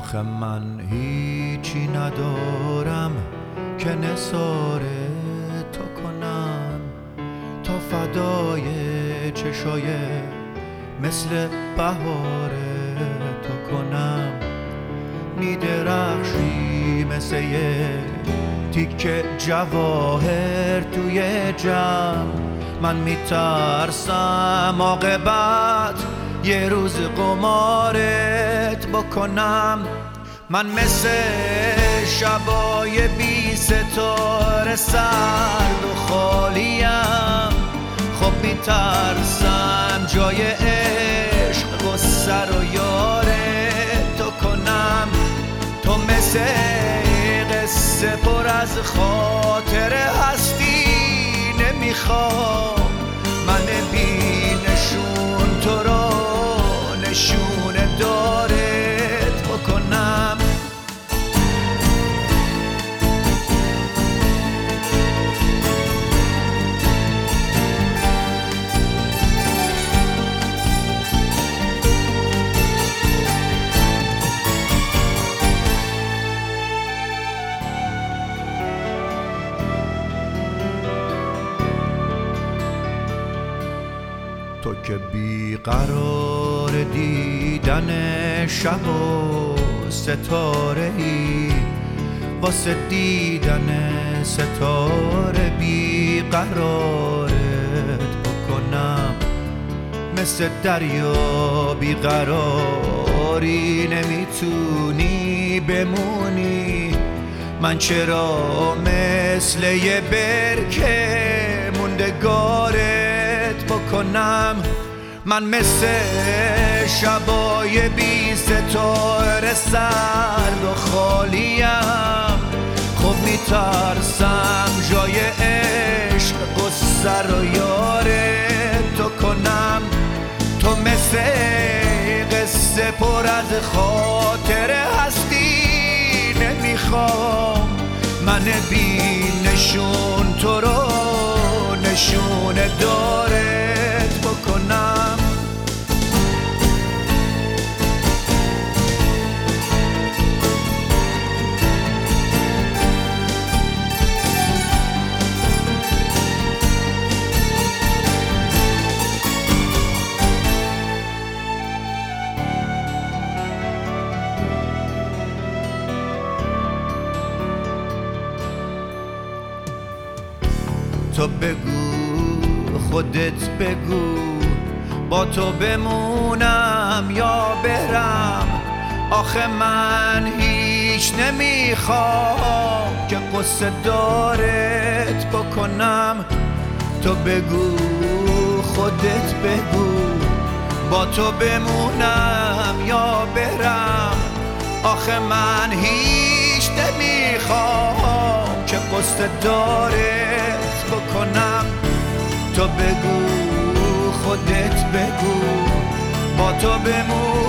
آخه من هیچی ندارم که نثار تو کنم، تا فدای چشای مثل بهار تو کنم. میدرخشی مثل یه تیکه جواهر توی جمع، من میترسم عاقبت یه روز قمارت بکنم. من مثل شبای بی ستاره سرد و خالیم، خب میترسم جای عشق و سر و یارت تو کنم. تو مثل قصه پر از خاطره هستی، نمیخوام من بی نشون تو را نشون دارت بکنم. تو که بیقرار دیدن شب و ستاره ای، واسه دیدن ستاره بیقرارت بکنم. مثل دریا بیقراری نمیتونی بمونی، من چرا مثل یه برکه موندگارت بکنم. من مثل شبای بی ستاره سرد و خالیم، خب میترسم جای عشق و سر و یارت تو کنم. تو مثل قصه پر از خاطره هستی، نمیخوام من بی نشون تو رو نشون دارت بکنم. تو بگو، خودت بگو، با تو بمونم یا برم. آخه من هیچ نمیخوام که قصه دارت بکنم. تو بگو، خودت بگو، با تو بمونم یا برم. آخه من هیچ نمیخوام که قصه دارت بکنم. تو بگو، خودت بگو، با تو بمونم